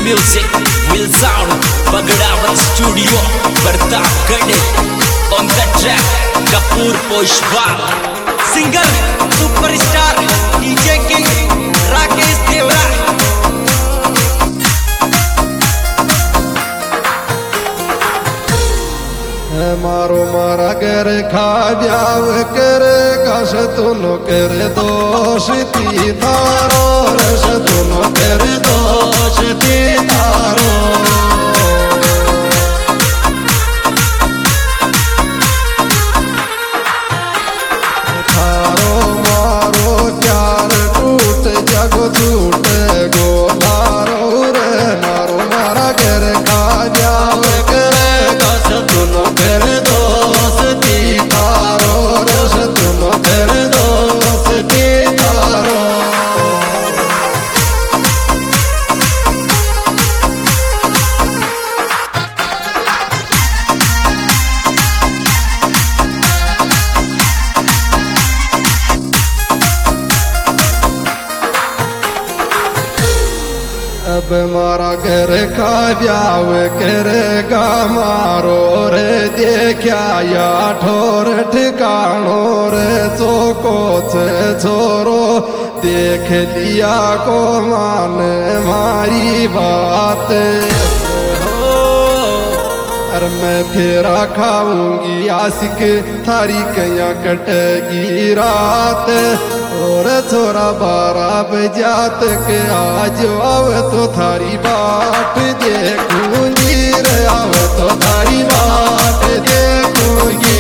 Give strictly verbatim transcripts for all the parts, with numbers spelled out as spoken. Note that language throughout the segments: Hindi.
Music will sound Bagadavat Studio Pratapgarh. On the track Kapoor Poshwal. Singer Superstar D J King Rakesh Devra. मारो मारा कर खा ब्याव कर कश तुनो कर दोष ती तारो रश तुनो कर दोष ती तारो थारो मारो प्यार टूट जगो छूट गो लारो रे मारो मारा कर खा ब्याव कर कश तुनो कर दोस्ती तारो रश तुनो कर दोस्ती तारो अब मारा घर का ब्याव करेगा मारो रे देखा या ठोर ठिकानो रे चौको से छोरो देख लिया को मान मारी बात अरे मैं फेरा खाऊंगी आशिक थारी कया कटेगी रात और छोरा बारह बजात के आज आवे तो थारी बाट देखूंगी रे आवे तो थारी बाट देखूंगी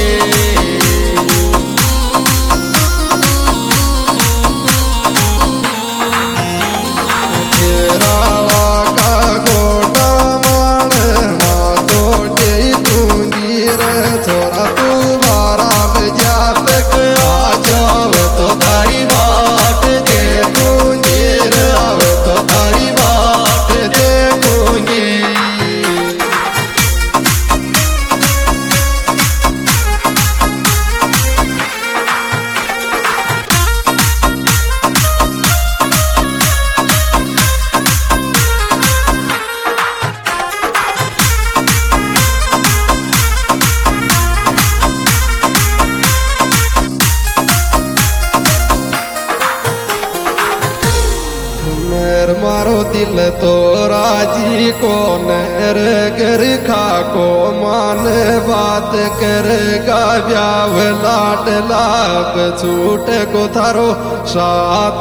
मारो दिल तो राजी को नर कर खा को मान बात करेगा ब्याव लाट लाभ छूट को थारो साथ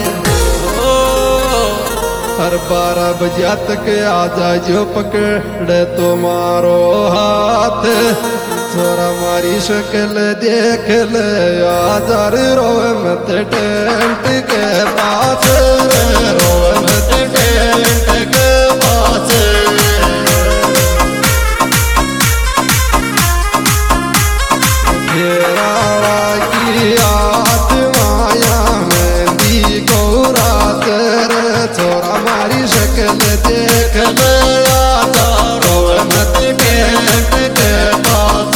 हर बारह बजे तक आजा जो पकड़े तो मारो हाथ छोरा मारी शक्ल देख ले आजार रोए मत टेंट के पास रोए मत टेंट के पास घेरा की आत्माया मेहंदी को रात छोरा मारी शक्ल देख ले आजार रोए मत टेंट के पास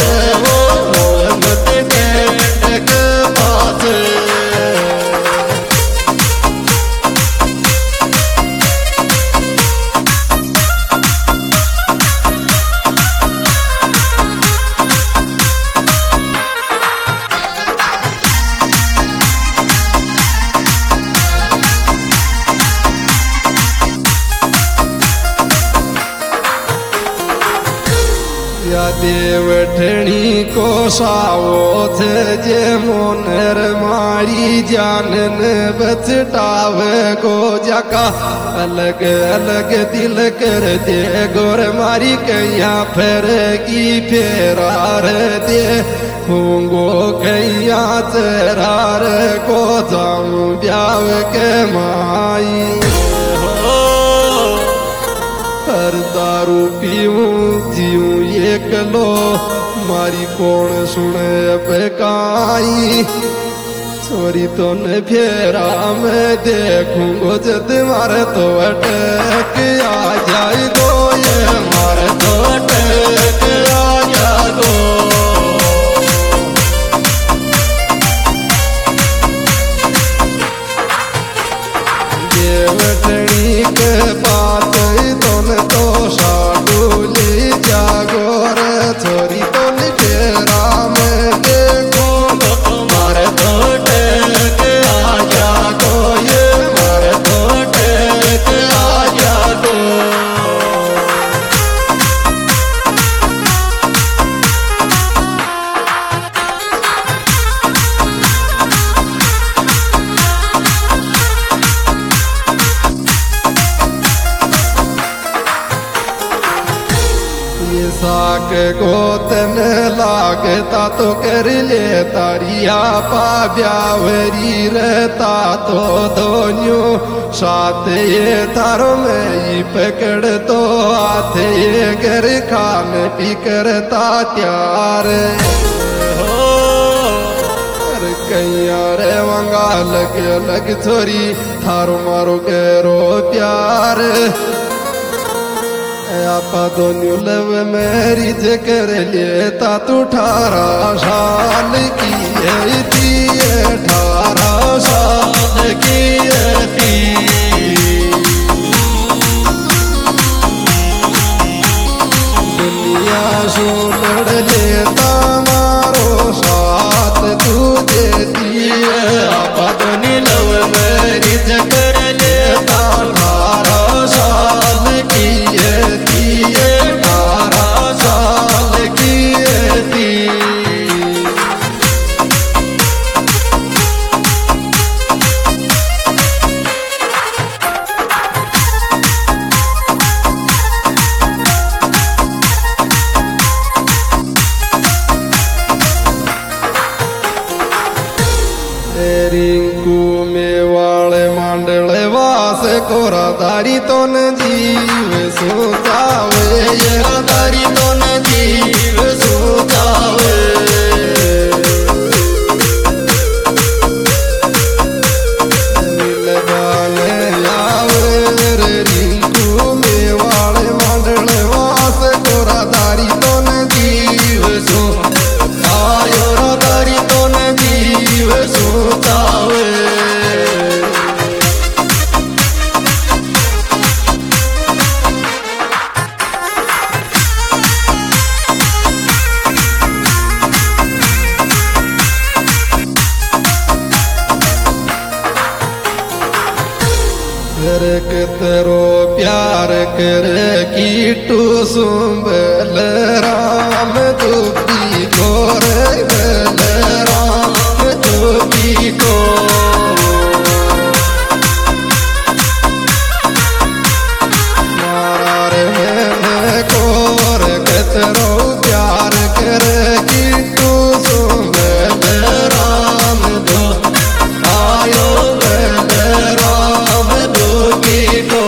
या देवठणी को सावो थे जे मोनर मारी जानन बचटावे को जका अलग अलग दिल कर दे गोर मारी कैया फेरेगी फेरार दे होंगो कैया चरार को जाऊं ब्याव के माई हर दारू पीऊं जीऊं एक लो मारी कौन सुने बेकाई छोरी तो न फेरा मैं देखूंगो जद मारे तो अटक आ जाए गो ये मारे तो अटक आ जा गो देवटनी के बात तो के गोतन लागता तो कर ले तारिया पा ब्यावरी रहता तो दोन्यो साथ ये थारो में ही पकड़ तो हाथ ये घर खान पी करता त्यार कैया रे वंगा लगे लग छोरी थारो मारो गहरो प्यार आपा दोनों लव मेरी जकर लेता तू ठारा साल की है थी ठारा साल की थी दुनिया सो लड़ लेता मारो साथ तुझे दिए आपा दोनों लव मेरी जकर लेता ठारा साल की रिंकू मेवाड़े मांडले वास कोरा दारी तो न जीव सोचावे ये दारी तो न जीव सोचावे लगाने आवे रे रिंकू मेवाड़े मांडले वास कोरा दारी तो न जीव सो आयो रा दारी तो न जीव सोचावे के तेरो प्यार करे कीटू सुबल राम दुखी को रे बल राम दुखी को मारा रे मैंने कोर के तेरो प्यार करे कीटू सुबल राम दो आयो बल राम दुखी को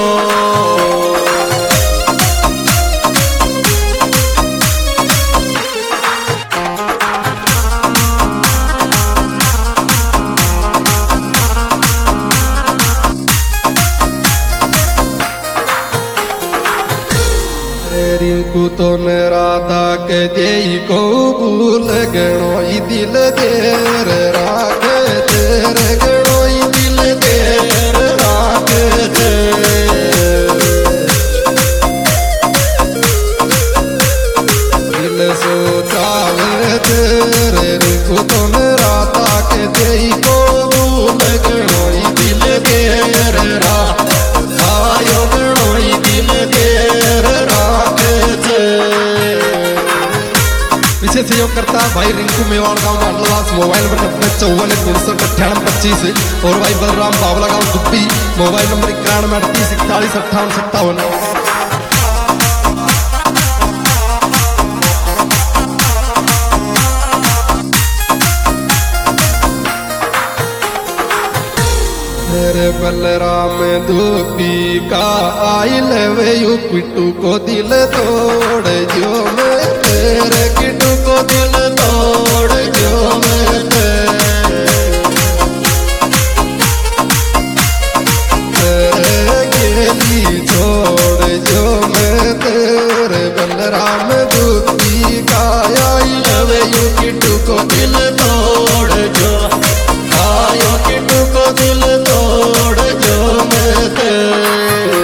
रिंकू तो राधा के दे को भूल गणो दिल देर राख तेरे गणो दिल देर राख दिल सोचावे तेरे रिंकू तो राधा के दे को भूल गणो दिल देर राख आयो गणो दिल देर पीछे सहयोग करता भाई रिंकू मेवाड़ गांव मांडलवास मोबाइल नंबर नब्बे चौवन उनसठ अट्ठावन पच्चीस और भाई बलराम बावला गांव दुब्बी मोबाइल नंबर इक्यानवे अड़तीस इकतालीस अट्ठावन सत्तावन। तेरे बलराम दुब्बी का आई लवे यू पिट्टू को दिल तोड़ जो मैं तेरे किट्टू को दिल तोड़ जो मैं तेरे गेली छोड़ जो मैं तेरे बलराम दुब्बी का आई लवे यू किट्टू को दिल तोड़ जो आयो किट्टू को दिल तोड़ जो मैं तेरे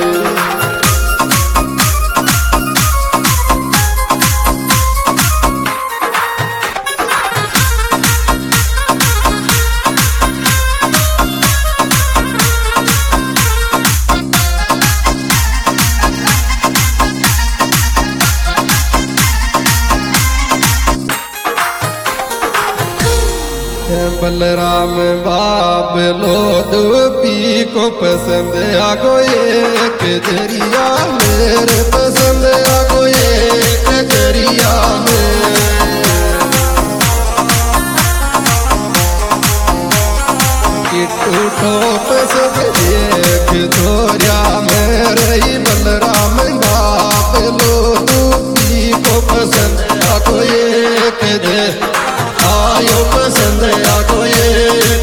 बलराम बाबलो दूपी को पसंद आ गए कजरिया मेरे पसंद आ गए कजरिया में किट्टू ठोप सब देख धोरिया मेरे बलराम बाबलो दूपी को पसंद आ गए कजरिया आयो पसंद आ गए